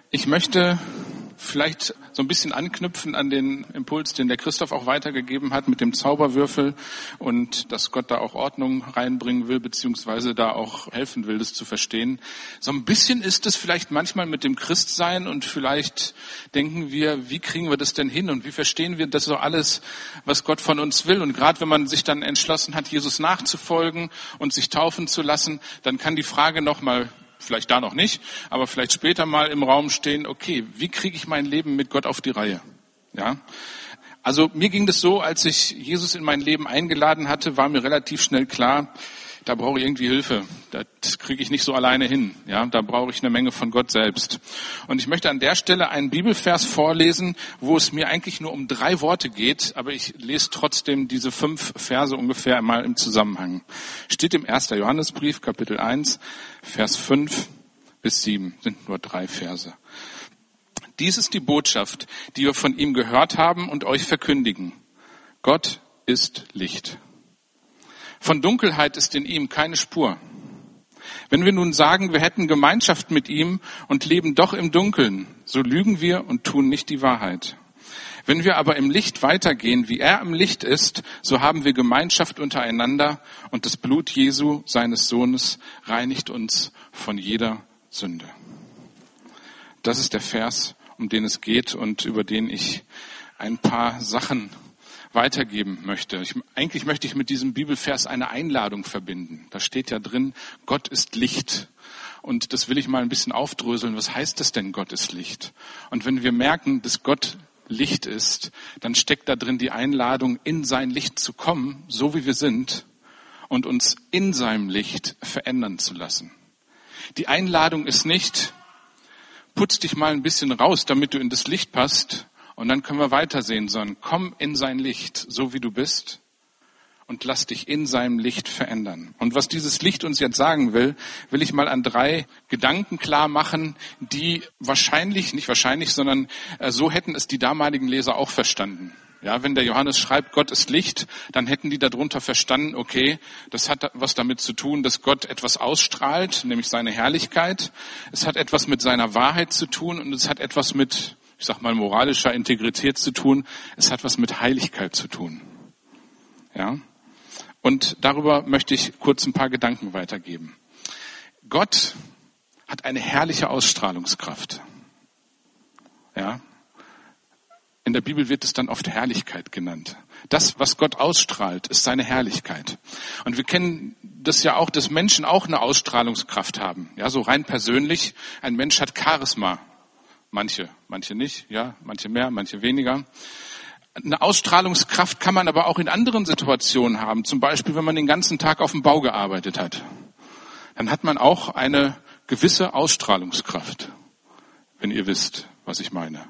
Ich möchte vielleicht so ein bisschen anknüpfen an den Impuls, den der Christoph auch weitergegeben hat mit dem Zauberwürfel und dass Gott da auch Ordnung reinbringen will, beziehungsweise da auch helfen will, das zu verstehen. So ein bisschen ist es vielleicht manchmal mit dem Christsein und vielleicht denken wir, wie kriegen wir das denn hin und wie verstehen wir das so alles, was Gott von uns will? Und gerade wenn man sich dann entschlossen hat, Jesus nachzufolgen und sich taufen zu lassen, dann kann die Frage nochmal, vielleicht da noch nicht, aber vielleicht später mal im Raum stehen, okay, wie kriege ich mein Leben mit Gott auf die Reihe? Ja. Also mir ging das so, als ich Jesus in mein Leben eingeladen hatte, war mir relativ schnell klar, da brauche ich irgendwie Hilfe. Das kriege ich nicht so alleine hin. Ja, da brauche ich eine Menge von Gott selbst. Und ich möchte an der Stelle einen Bibelvers vorlesen, wo es mir eigentlich nur um 3 Worte geht, aber ich lese trotzdem diese 5 Verse ungefähr mal im Zusammenhang. Steht im 1. Johannesbrief, Kapitel 1, Vers 5 bis 7, sind nur 3 Verse. Dies ist die Botschaft, die wir von ihm gehört haben und euch verkündigen. Gott ist Licht. Von Dunkelheit ist in ihm keine Spur. Wenn wir nun sagen, wir hätten Gemeinschaft mit ihm und leben doch im Dunkeln, so lügen wir und tun nicht die Wahrheit. Wenn wir aber im Licht weitergehen, wie er im Licht ist, so haben wir Gemeinschaft untereinander und das Blut Jesu, seines Sohnes, reinigt uns von jeder Sünde. Das ist der Vers, um den es geht und über den ich ein paar Sachen weitergeben möchte. Eigentlich möchte ich mit diesem Bibelvers eine Einladung verbinden. Da steht ja drin, Gott ist Licht. Und das will ich mal ein bisschen aufdröseln. Was heißt das denn, Gott ist Licht? Und wenn wir merken, dass Gott Licht ist, dann steckt da drin die Einladung, in sein Licht zu kommen, so wie wir sind, und uns in seinem Licht verändern zu lassen. Die Einladung ist nicht, putz dich mal ein bisschen raus, damit du in das Licht passt, und dann können wir weitersehen, sondern komm in sein Licht, so wie du bist, und lass dich in seinem Licht verändern. Und was dieses Licht uns jetzt sagen will, will ich mal an 3 Gedanken klar machen, die sondern so hätten es die damaligen Leser auch verstanden. Ja, wenn der Johannes schreibt, Gott ist Licht, dann hätten die darunter verstanden, okay, das hat was damit zu tun, dass Gott etwas ausstrahlt, nämlich seine Herrlichkeit. Es hat etwas mit seiner Wahrheit zu tun und es hat etwas mit, moralischer Integrität zu tun. Es hat was mit Heiligkeit zu tun. Ja. Und darüber möchte ich kurz ein paar Gedanken weitergeben. Gott hat eine herrliche Ausstrahlungskraft. Ja. In der Bibel wird es dann oft Herrlichkeit genannt. Das, was Gott ausstrahlt, ist seine Herrlichkeit. Und wir kennen das ja auch, dass Menschen auch eine Ausstrahlungskraft haben. Ja, so rein persönlich. Ein Mensch hat Charisma. Manche nicht, ja, manche mehr, manche weniger. Eine Ausstrahlungskraft kann man aber auch in anderen Situationen haben. Zum Beispiel, wenn man den ganzen Tag auf dem Bau gearbeitet hat. Dann hat man auch eine gewisse Ausstrahlungskraft. Wenn ihr wisst, was ich meine.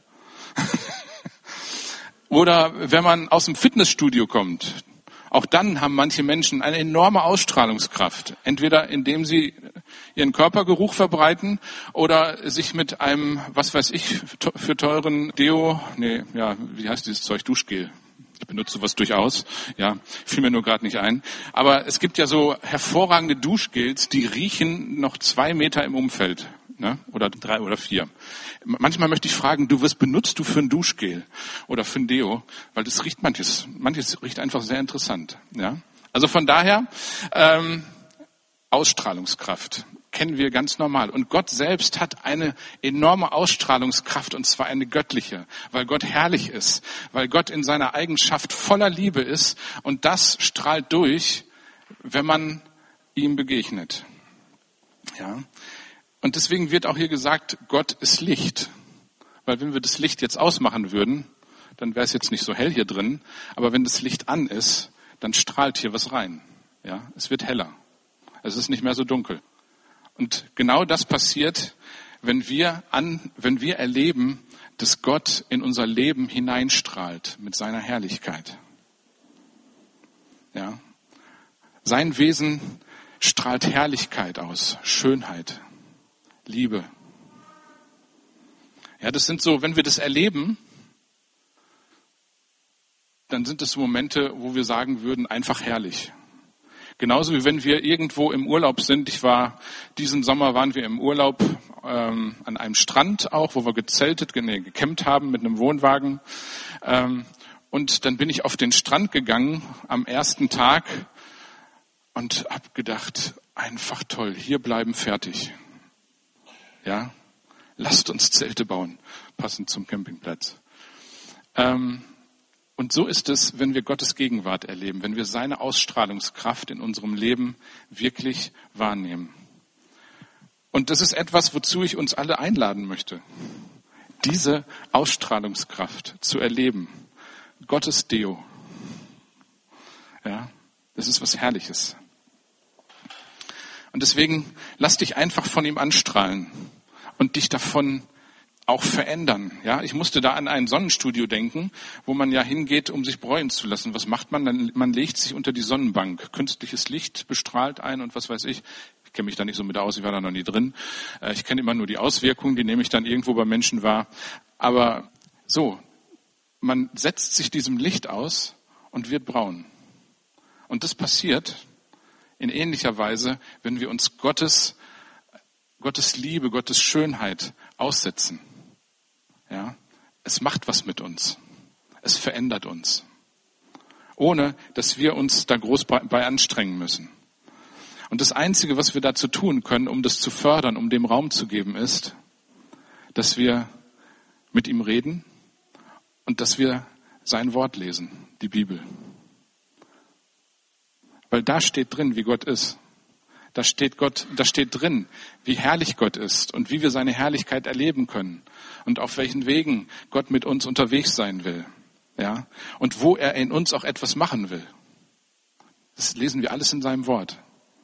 Oder wenn man aus dem Fitnessstudio kommt. Auch dann haben manche Menschen eine enorme Ausstrahlungskraft. Entweder indem sie ihren Körpergeruch verbreiten oder sich mit einem, für teuren wie heißt dieses Zeug? Duschgel. Ich benutze sowas durchaus. Ja, fiel mir nur gerade nicht ein. Aber es gibt ja so hervorragende Duschgels, die riechen noch 2 Meter im Umfeld. Ne? Oder 3 oder 4. Manchmal möchte ich fragen, was benutzt du für ein Duschgel oder für ein Deo? Weil das riecht manches riecht einfach sehr interessant. Ja? Also von daher, Ausstrahlungskraft kennen wir ganz normal. Und Gott selbst hat eine enorme Ausstrahlungskraft, und zwar eine göttliche, weil Gott herrlich ist, weil Gott in seiner Eigenschaft voller Liebe ist, und das strahlt durch, wenn man ihm begegnet. Ja. Und deswegen wird auch hier gesagt, Gott ist Licht. Weil wenn wir das Licht jetzt ausmachen würden, dann wäre es jetzt nicht so hell hier drin. Aber wenn das Licht an ist, dann strahlt hier was rein. Ja, es wird heller. Es ist nicht mehr so dunkel. Und genau das passiert, wenn wir erleben, dass Gott in unser Leben hineinstrahlt mit seiner Herrlichkeit. Ja. Sein Wesen strahlt Herrlichkeit aus, Schönheit, Liebe. Ja, das sind so, wenn wir das erleben, dann sind es Momente, wo wir sagen würden, einfach herrlich. Genauso wie wenn wir irgendwo im Urlaub sind. Diesen Sommer waren wir im Urlaub an einem Strand auch, wo wir gecampt haben mit einem Wohnwagen. Und dann bin ich auf den Strand gegangen am ersten Tag und habe gedacht, einfach toll, hier bleiben, fertig. Ja, lasst uns Zelte bauen, passend zum Campingplatz. Und so ist es, wenn wir Gottes Gegenwart erleben, wenn wir seine Ausstrahlungskraft in unserem Leben wirklich wahrnehmen. Und das ist etwas, wozu ich uns alle einladen möchte, diese Ausstrahlungskraft zu erleben. Gottes Deo. Ja, das ist was Herrliches. Und deswegen lass dich einfach von ihm anstrahlen und dich davon auch verändern. Ja, ich musste da an ein Sonnenstudio denken, wo man ja hingeht, um sich bräunen zu lassen. Was macht man? Man legt sich unter die Sonnenbank. Künstliches Licht bestrahlt ein und was weiß ich. Ich kenne mich da nicht so mit aus, ich war da noch nie drin. Ich kenne immer nur die Auswirkungen, die nehme ich dann irgendwo bei Menschen wahr. Aber so, man setzt sich diesem Licht aus und wird braun. Und das passiert in ähnlicher Weise, wenn wir uns Gottes Liebe, Gottes Schönheit aussetzen. Ja, es macht was mit uns. Es verändert uns. Ohne, dass wir uns da groß bei anstrengen müssen. Und das Einzige, was wir dazu tun können, um das zu fördern, um dem Raum zu geben, ist, dass wir mit ihm reden und dass wir sein Wort lesen, die Bibel. Weil da steht drin, wie Gott ist. Da steht drin, wie herrlich Gott ist und wie wir seine Herrlichkeit erleben können und auf welchen Wegen Gott mit uns unterwegs sein will. Ja? Und wo er in uns auch etwas machen will. Das lesen wir alles in seinem Wort.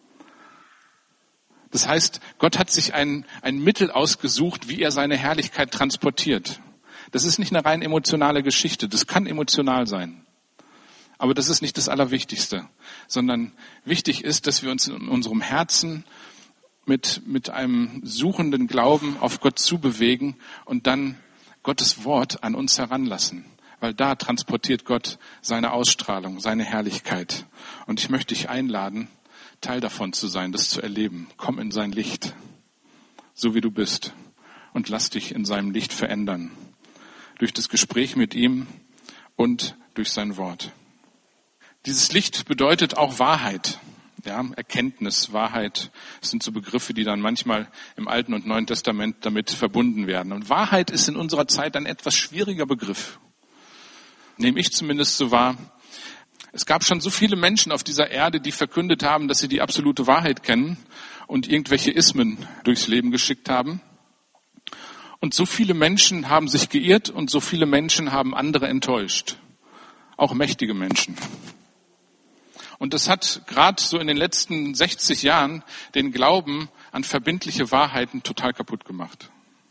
Das heißt, Gott hat sich ein Mittel ausgesucht, wie er seine Herrlichkeit transportiert. Das ist nicht eine rein emotionale Geschichte. Das kann emotional sein. Aber das ist nicht das Allerwichtigste, sondern wichtig ist, dass wir uns in unserem Herzen mit einem suchenden Glauben auf Gott zubewegen und dann Gottes Wort an uns heranlassen. Weil da transportiert Gott seine Ausstrahlung, seine Herrlichkeit. Und ich möchte dich einladen, Teil davon zu sein, das zu erleben. Komm in sein Licht, so wie du bist, und lass dich in seinem Licht verändern. Durch das Gespräch mit ihm und durch sein Wort. Dieses Licht bedeutet auch Wahrheit, ja, Erkenntnis, Wahrheit. Das sind so Begriffe, die dann manchmal im Alten und Neuen Testament damit verbunden werden. Und Wahrheit ist in unserer Zeit ein etwas schwieriger Begriff. Nehme ich zumindest so wahr. Es gab schon so viele Menschen auf dieser Erde, die verkündet haben, dass sie die absolute Wahrheit kennen und irgendwelche Ismen durchs Leben geschickt haben. Und so viele Menschen haben sich geirrt und so viele Menschen haben andere enttäuscht. Auch mächtige Menschen. Und das hat gerade so in den letzten 60 Jahren den Glauben an verbindliche Wahrheiten total kaputt gemacht.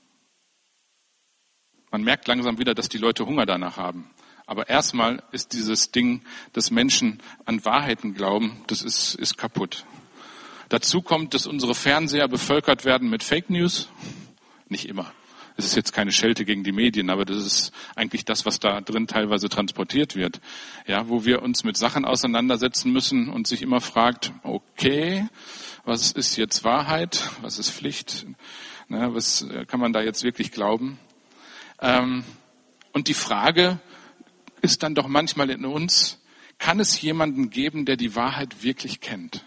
Man merkt langsam wieder, dass die Leute Hunger danach haben. Aber erstmal ist dieses Ding, dass Menschen an Wahrheiten glauben, das ist kaputt. Dazu kommt, dass unsere Fernseher bevölkert werden mit Fake News. Nicht immer. Es ist jetzt keine Schelte gegen die Medien, aber das ist eigentlich das, was da drin teilweise transportiert wird. Ja, wo wir uns mit Sachen auseinandersetzen müssen und sich immer fragt, okay, was ist jetzt Wahrheit? Was ist Pflicht? Was kann man da jetzt wirklich glauben? Und die Frage ist dann doch manchmal in uns, kann es jemanden geben, der die Wahrheit wirklich kennt?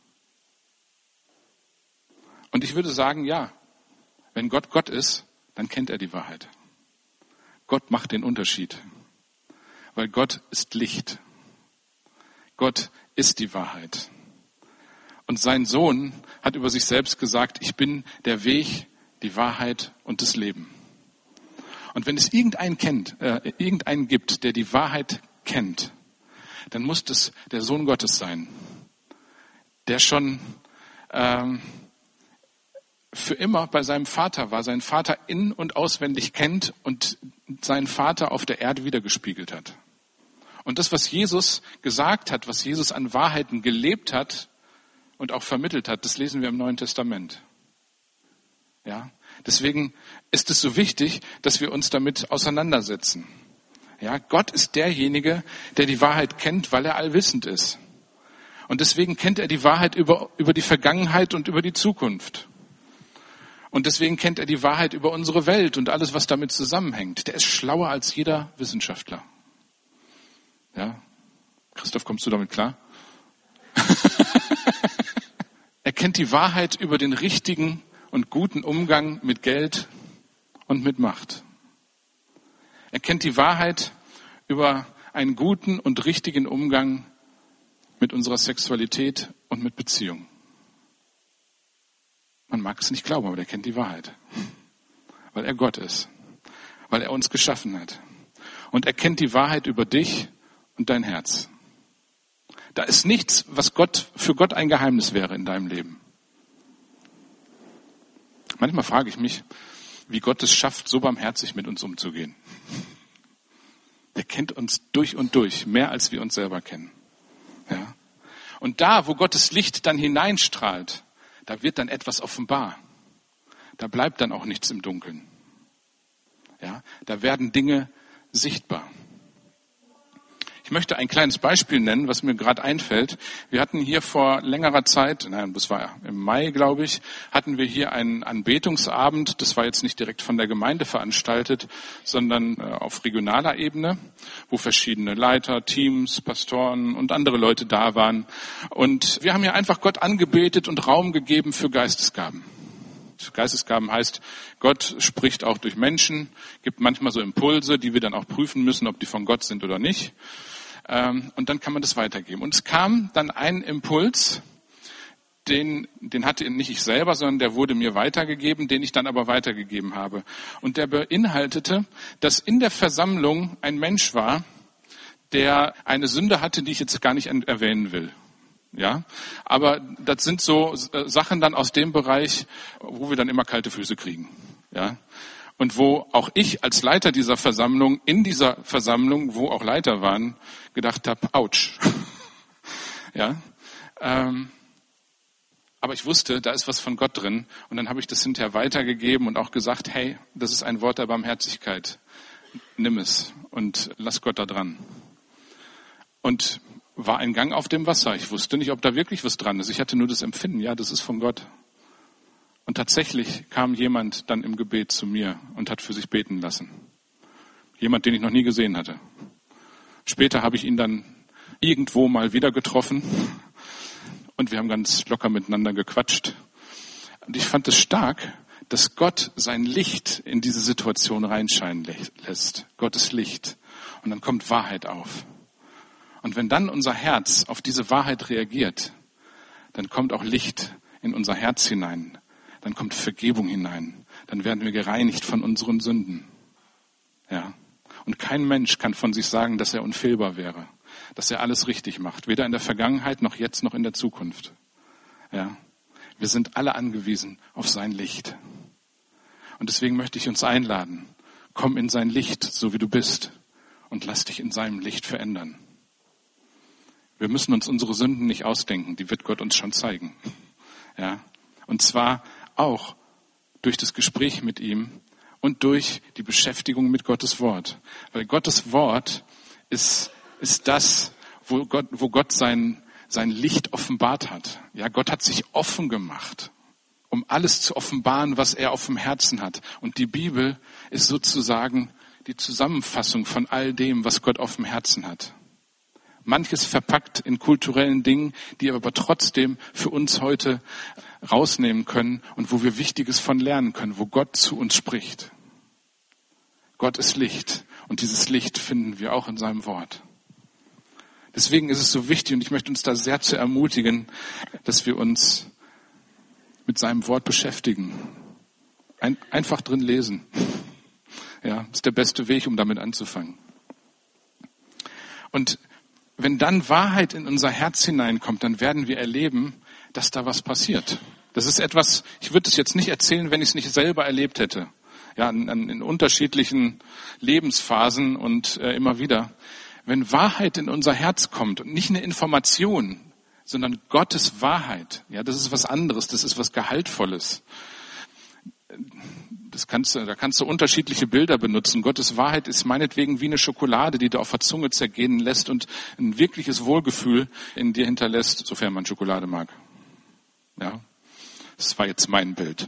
Und ich würde sagen, ja. Wenn Gott Gott ist, dann kennt er die Wahrheit. Gott macht den Unterschied, weil Gott ist Licht. Gott ist die Wahrheit. Und sein Sohn hat über sich selbst gesagt, ich bin der Weg, die Wahrheit und das Leben. Und wenn es irgendeinen gibt, der die Wahrheit kennt, dann muss das der Sohn Gottes sein, der schon für immer bei seinem Vater war, seinen Vater in- und auswendig kennt und seinen Vater auf der Erde wiedergespiegelt hat. Und das, was Jesus gesagt hat, was Jesus an Wahrheiten gelebt hat und auch vermittelt hat, das lesen wir im Neuen Testament. Ja, deswegen ist es so wichtig, dass wir uns damit auseinandersetzen. Ja, Gott ist derjenige, der die Wahrheit kennt, weil er allwissend ist. Und deswegen kennt er die Wahrheit über die Vergangenheit und über die Zukunft. Und deswegen kennt er die Wahrheit über unsere Welt und alles, was damit zusammenhängt. Der ist schlauer als jeder Wissenschaftler. Ja? Christoph, kommst du damit klar? Er kennt die Wahrheit über den richtigen und guten Umgang mit Geld und mit Macht. Er kennt die Wahrheit über einen guten und richtigen Umgang mit unserer Sexualität und mit Beziehungen. Man mag es nicht glauben, aber der kennt die Wahrheit. Weil er Gott ist. Weil er uns geschaffen hat. Und er kennt die Wahrheit über dich und dein Herz. Da ist nichts, was für Gott ein Geheimnis wäre in deinem Leben. Manchmal frage ich mich, wie Gott es schafft, so barmherzig mit uns umzugehen. Der kennt uns durch und durch, mehr als wir uns selber kennen. Ja? Und da, wo Gottes Licht dann hineinstrahlt, da wird dann etwas offenbar. Da bleibt dann auch nichts im Dunkeln. Ja? Da werden Dinge sichtbar. Ich möchte ein kleines Beispiel nennen, was mir gerade einfällt. Wir hatten hier vor längerer Zeit, das war im Mai, glaube ich, hatten wir hier einen Anbetungsabend. Das war jetzt nicht direkt von der Gemeinde veranstaltet, sondern auf regionaler Ebene, wo verschiedene Leiter, Teams, Pastoren und andere Leute da waren. Und wir haben hier einfach Gott angebetet und Raum gegeben für Geistesgaben. Geistesgaben heißt, Gott spricht auch durch Menschen, gibt manchmal so Impulse, die wir dann auch prüfen müssen, ob die von Gott sind oder nicht. Und dann kann man das weitergeben. Und es kam dann ein Impuls, den hatte nicht ich selber, sondern der wurde mir weitergegeben, den ich dann aber weitergegeben habe. Und der beinhaltete, dass in der Versammlung ein Mensch war, der eine Sünde hatte, die ich jetzt gar nicht erwähnen will. Ja, aber das sind so Sachen dann aus dem Bereich, wo wir dann immer kalte Füße kriegen. Ja, und wo auch ich als Leiter dieser Versammlung, in dieser Versammlung, wo auch Leiter waren, gedacht habe, ouch. Ja, aber ich wusste, da ist was von Gott drin. Und dann habe ich das hinterher weitergegeben und auch gesagt, hey, das ist ein Wort der Barmherzigkeit. Nimm es und lass Gott da dran. Und war ein Gang auf dem Wasser. Ich wusste nicht, ob da wirklich was dran ist. Ich hatte nur das Empfinden, ja, das ist von Gott. Und tatsächlich kam jemand dann im Gebet zu mir und hat für sich beten lassen. Jemand, den ich noch nie gesehen hatte. Später habe ich ihn dann irgendwo mal wieder getroffen und wir haben ganz locker miteinander gequatscht. Und ich fand es stark, dass Gott sein Licht in diese Situation reinscheinen lässt. Gottes Licht. Und dann kommt Wahrheit auf. Und wenn dann unser Herz auf diese Wahrheit reagiert, dann kommt auch Licht in unser Herz hinein. Dann kommt Vergebung hinein. Dann werden wir gereinigt von unseren Sünden. Ja. Und kein Mensch kann von sich sagen, dass er unfehlbar wäre, dass er alles richtig macht, weder in der Vergangenheit noch jetzt noch in der Zukunft. Ja. Wir sind alle angewiesen auf sein Licht. Und deswegen möchte ich uns einladen, komm in sein Licht, so wie du bist, und lass dich in seinem Licht verändern. Wir müssen uns unsere Sünden nicht ausdenken, die wird Gott uns schon zeigen. Ja. Und zwar auch durch das Gespräch mit ihm und durch die Beschäftigung mit Gottes Wort. Weil Gottes Wort ist das, wo Gott sein Licht offenbart hat. Ja, Gott hat sich offen gemacht, um alles zu offenbaren, was er auf dem Herzen hat. Und die Bibel ist sozusagen die Zusammenfassung von all dem, was Gott auf dem Herzen hat. Manches verpackt in kulturellen Dingen, die wir aber trotzdem für uns heute rausnehmen können und wo wir Wichtiges von lernen können, wo Gott zu uns spricht. Gott ist Licht und dieses Licht finden wir auch in seinem Wort. Deswegen ist es so wichtig und ich möchte uns da sehr zu ermutigen, dass wir uns mit seinem Wort beschäftigen. Einfach drin lesen. Ja, ist der beste Weg, um damit anzufangen. Und wenn dann Wahrheit in unser Herz hineinkommt, dann werden wir erleben, dass da was passiert. Das ist etwas, ich würde es jetzt nicht erzählen, wenn ich es nicht selber erlebt hätte. Ja, in unterschiedlichen Lebensphasen und immer wieder. Wenn Wahrheit in unser Herz kommt und nicht eine Information, sondern Gottes Wahrheit, ja, das ist was anderes, das ist was Gehaltvolles. Da kannst du unterschiedliche Bilder benutzen. Gottes Wahrheit ist meinetwegen wie eine Schokolade, die du auf der Zunge zergehen lässt und ein wirkliches Wohlgefühl in dir hinterlässt, sofern man Schokolade mag. Ja, das war jetzt mein Bild.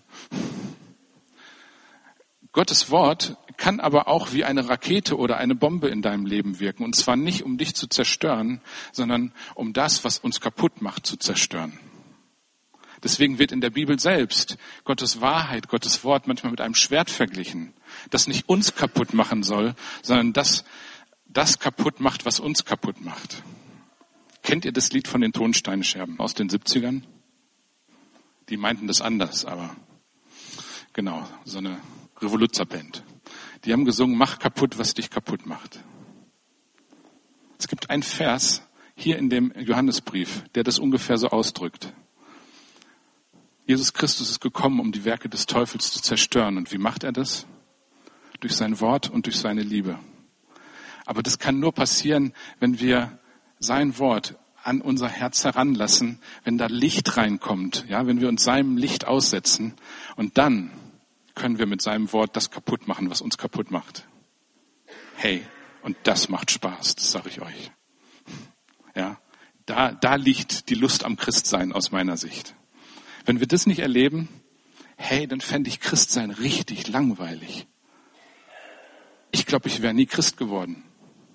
Gottes Wort kann aber auch wie eine Rakete oder eine Bombe in deinem Leben wirken. Und zwar nicht, um dich zu zerstören, sondern um das, was uns kaputt macht, zu zerstören. Deswegen wird in der Bibel selbst Gottes Wahrheit, Gottes Wort manchmal mit einem Schwert verglichen, das nicht uns kaputt machen soll, sondern das kaputt macht, was uns kaputt macht. Kennt ihr das Lied von den Tonsteinscherben aus den 70ern? Die meinten das anders, aber genau, so eine Revoluzzerband. Die haben gesungen, mach kaputt, was dich kaputt macht. Es gibt einen Vers hier in dem Johannesbrief, der das ungefähr so ausdrückt. Jesus Christus ist gekommen, um die Werke des Teufels zu zerstören. Und wie macht er das? Durch sein Wort und durch seine Liebe. Aber das kann nur passieren, wenn wir sein Wort an unser Herz heranlassen, wenn da Licht reinkommt, ja, wenn wir uns seinem Licht aussetzen. Und dann können wir mit seinem Wort das kaputt machen, was uns kaputt macht. Hey, und das macht Spaß, das sage ich euch. Ja, da liegt die Lust am Christsein aus meiner Sicht. Wenn wir das nicht erleben, hey, dann fände ich Christsein richtig langweilig. Ich glaube, ich wäre nie Christ geworden.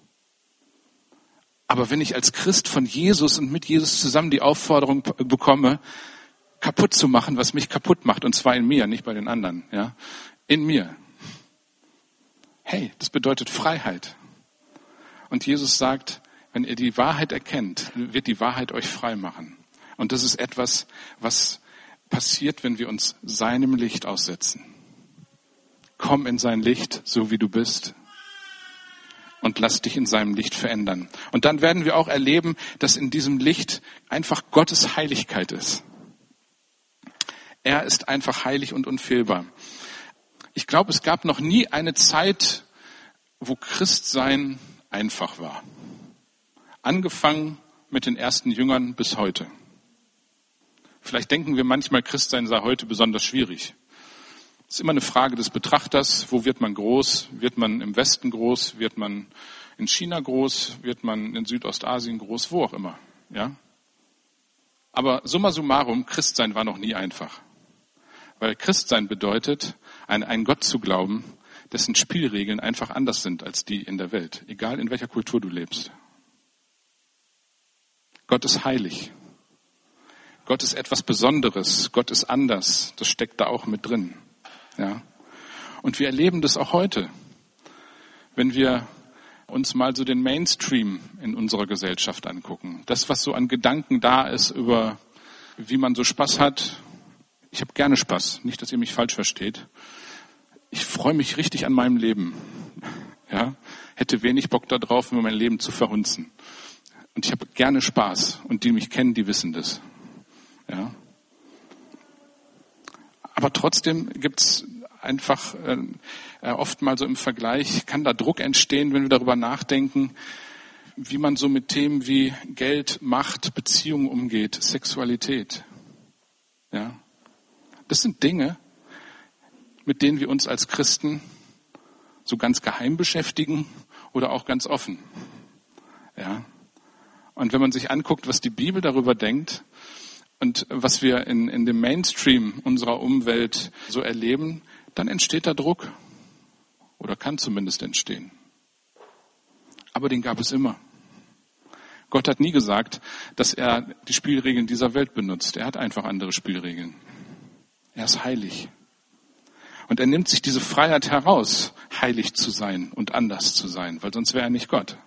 Aber wenn ich als Christ von Jesus und mit Jesus zusammen die Aufforderung bekomme, kaputt zu machen, was mich kaputt macht, und zwar in mir, nicht bei den anderen, ja, in mir. Hey, das bedeutet Freiheit. Und Jesus sagt, wenn ihr die Wahrheit erkennt, wird die Wahrheit euch frei machen. Und das ist etwas, was passiert, wenn wir uns seinem Licht aussetzen. Komm in sein Licht, so wie du bist, und lass dich in seinem Licht verändern. Und dann werden wir auch erleben, dass in diesem Licht einfach Gottes Heiligkeit ist. Er ist einfach heilig und unfehlbar. Ich glaube, es gab noch nie eine Zeit, wo Christsein einfach war. Angefangen mit den ersten Jüngern bis heute. Vielleicht denken wir manchmal, Christsein sei heute besonders schwierig. Es ist immer eine Frage des Betrachters. Wo wird man groß? Wird man im Westen groß? Wird man in China groß? Wird man in Südostasien groß? Wo auch immer. Ja? Aber summa summarum, Christsein war noch nie einfach. Weil Christsein bedeutet, an einen Gott zu glauben, dessen Spielregeln einfach anders sind als die in der Welt. Egal in welcher Kultur du lebst. Gott ist heilig. Gott ist etwas Besonderes. Gott ist anders. Das steckt da auch mit drin. Ja. Und wir erleben das auch heute, wenn wir uns mal so den Mainstream in unserer Gesellschaft angucken. Das, was so an Gedanken da ist über, wie man so Spaß hat. Ich habe gerne Spaß, nicht, dass ihr mich falsch versteht. Ich freue mich richtig an meinem Leben. Ja, hätte wenig Bock darauf, mir mein Leben zu verhunzen. Und ich habe gerne Spaß. Und die mich kennen, die wissen das. Ja. Aber trotzdem gibt's einfach oft mal so im Vergleich, kann da Druck entstehen, wenn wir darüber nachdenken, wie man so mit Themen wie Geld, Macht, Beziehungen umgeht, Sexualität. Ja. Das sind Dinge, mit denen wir uns als Christen so ganz geheim beschäftigen oder auch ganz offen. Ja. Und wenn man sich anguckt, was die Bibel darüber denkt und was wir in dem Mainstream unserer Umwelt so erleben, dann entsteht da Druck oder kann zumindest entstehen. Aber den gab es immer. Gott hat nie gesagt, dass er die Spielregeln dieser Welt benutzt. Er hat einfach andere Spielregeln. Er ist heilig. Und er nimmt sich diese Freiheit heraus, heilig zu sein und anders zu sein, weil sonst wäre er nicht Gott.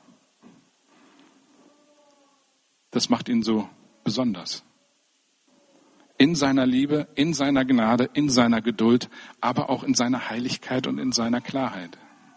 Das macht ihn so besonders. In seiner Liebe, in seiner Gnade, in seiner Geduld, aber auch in seiner Heiligkeit und in seiner Klarheit.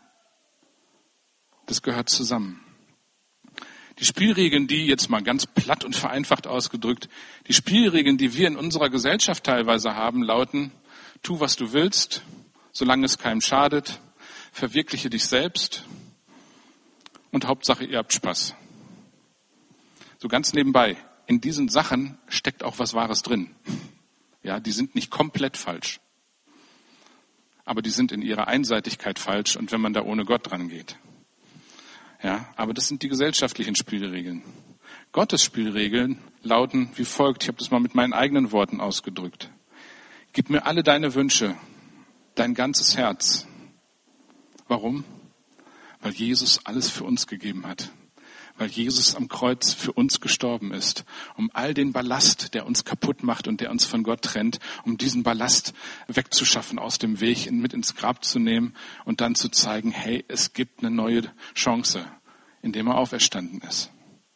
Das gehört zusammen. Die Spielregeln, die jetzt mal ganz platt und vereinfacht ausgedrückt, die Spielregeln, die wir in unserer Gesellschaft teilweise haben, lauten: Tu, was du willst, solange es keinem schadet, verwirkliche dich selbst und Hauptsache, ihr habt Spaß. So ganz nebenbei, in diesen Sachen steckt auch was Wahres drin. Ja, die sind nicht komplett falsch. Aber die sind in ihrer Einseitigkeit falsch und wenn man da ohne Gott dran geht. Ja, aber das sind die gesellschaftlichen Spielregeln. Gottes Spielregeln lauten wie folgt. Ich habe das mal mit meinen eigenen Worten ausgedrückt. Gib mir alle deine Wünsche, dein ganzes Herz. Warum? Weil Jesus alles für uns gegeben hat. Weil Jesus am Kreuz für uns gestorben ist, um all den Ballast, der uns kaputt macht und der uns von Gott trennt, um diesen Ballast wegzuschaffen, aus dem Weg mit ins Grab zu nehmen und dann zu zeigen, hey, es gibt eine neue Chance, indem er auferstanden ist.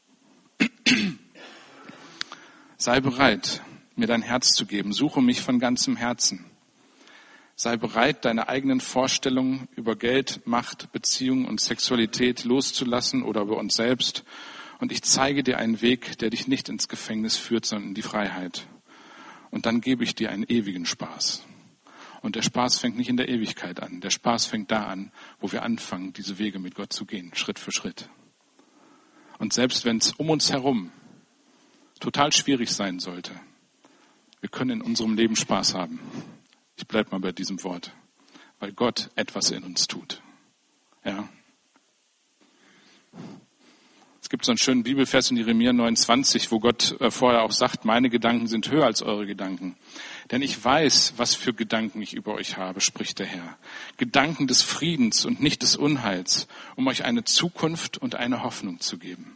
Sei bereit, mir dein Herz zu geben. Suche mich von ganzem Herzen. Sei bereit, deine eigenen Vorstellungen über Geld, Macht, Beziehung und Sexualität loszulassen oder über uns selbst. Und ich zeige dir einen Weg, der dich nicht ins Gefängnis führt, sondern in die Freiheit. Und dann gebe ich dir einen ewigen Spaß. Und der Spaß fängt nicht in der Ewigkeit an. Der Spaß fängt da an, wo wir anfangen, diese Wege mit Gott zu gehen, Schritt für Schritt. Und selbst wenn es um uns herum total schwierig sein sollte, wir können in unserem Leben Spaß haben. Ich bleibe mal bei diesem Wort, weil Gott etwas in uns tut. Ja. Es gibt so einen schönen Bibelvers in Jeremia 29, wo Gott vorher auch sagt, meine Gedanken sind höher als eure Gedanken. Denn ich weiß, was für Gedanken ich über euch habe, spricht der Herr. Gedanken des Friedens und nicht des Unheils, um euch eine Zukunft und eine Hoffnung zu geben.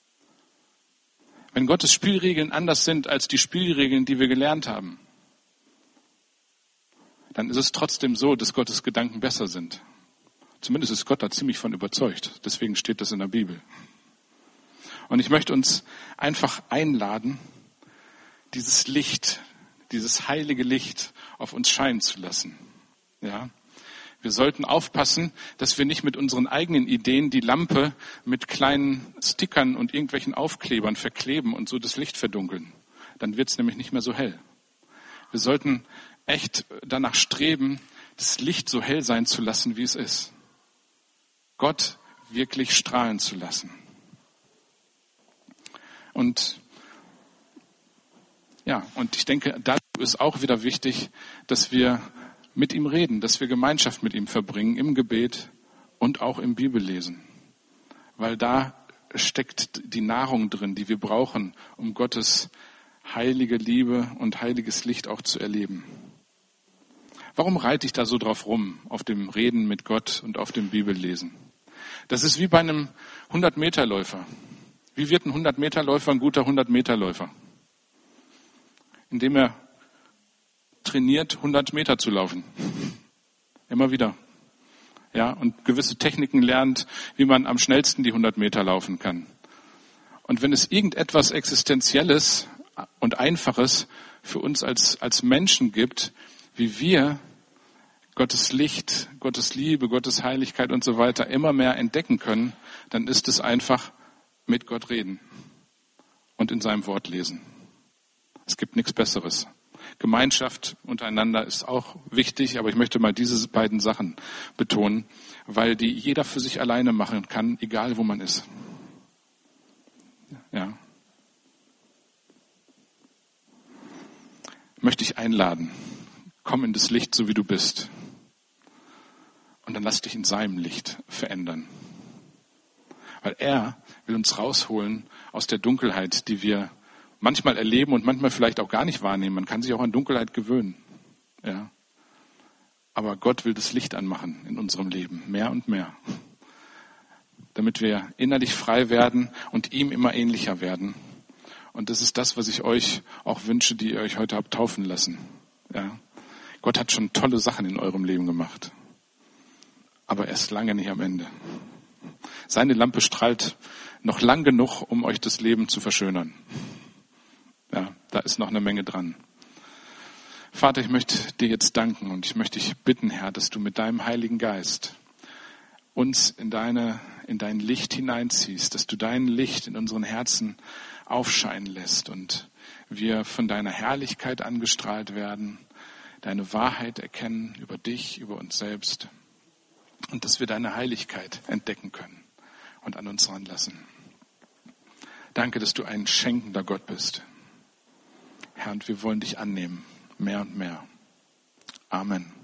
Wenn Gottes Spielregeln anders sind als die Spielregeln, die wir gelernt haben, dann ist es trotzdem so, dass Gottes Gedanken besser sind. Zumindest ist Gott da ziemlich von überzeugt. Deswegen steht das in der Bibel. Und ich möchte uns einfach einladen, dieses Licht, dieses heilige Licht auf uns scheinen zu lassen. Ja? Wir sollten aufpassen, dass wir nicht mit unseren eigenen Ideen die Lampe mit kleinen Stickern und irgendwelchen Aufklebern verkleben und so das Licht verdunkeln. Dann wird es nämlich nicht mehr so hell. Wir sollten echt danach streben, das Licht so hell sein zu lassen, wie es ist. Gott wirklich strahlen zu lassen. Und ich denke, dazu ist auch wieder wichtig, dass wir mit ihm reden, dass wir Gemeinschaft mit ihm verbringen im Gebet und auch im Bibellesen. Weil da steckt die Nahrung drin, die wir brauchen, um Gottes heilige Liebe und heiliges Licht auch zu erleben. Warum reite ich da so drauf rum, auf dem Reden mit Gott und auf dem Bibellesen? Das ist wie bei einem 100-Meter-Läufer. Wie wird ein 100-Meter-Läufer ein guter 100-Meter-Läufer? Indem er trainiert, 100 Meter zu laufen. Immer wieder. Ja, und gewisse Techniken lernt, wie man am schnellsten die 100 Meter laufen kann. Und wenn es irgendetwas Existenzielles und Einfaches für uns als Menschen gibt, wie wir Gottes Licht, Gottes Liebe, Gottes Heiligkeit und so weiter immer mehr entdecken können, dann ist es einfach mit Gott reden und in seinem Wort lesen. Es gibt nichts Besseres. Gemeinschaft untereinander ist auch wichtig, aber ich möchte mal diese beiden Sachen betonen, weil die jeder für sich alleine machen kann, egal wo man ist. Ja. Möchte ich einladen. Komm in das Licht, so wie du bist. Und dann lass dich in seinem Licht verändern. Weil er will uns rausholen aus der Dunkelheit, die wir manchmal erleben und manchmal vielleicht auch gar nicht wahrnehmen. Man kann sich auch an Dunkelheit gewöhnen. Ja. Aber Gott will das Licht anmachen in unserem Leben, mehr und mehr. Damit wir innerlich frei werden und ihm immer ähnlicher werden. Und das ist das, was ich euch auch wünsche, die ihr euch heute habt taufen lassen. Ja. Gott hat schon tolle Sachen in eurem Leben gemacht. Aber er ist lange nicht am Ende. Seine Lampe strahlt noch lang genug, um euch das Leben zu verschönern. Ja, da ist noch eine Menge dran. Vater, ich möchte dir jetzt danken und ich möchte dich bitten, Herr, dass du mit deinem Heiligen Geist uns in dein Licht hineinziehst, dass du dein Licht in unseren Herzen aufscheinen lässt und wir von deiner Herrlichkeit angestrahlt werden, deine Wahrheit erkennen über dich, über uns selbst und dass wir deine Heiligkeit entdecken können und an uns ranlassen. Danke, dass du ein schenkender Gott bist. Herr, und wir wollen dich annehmen, mehr und mehr. Amen.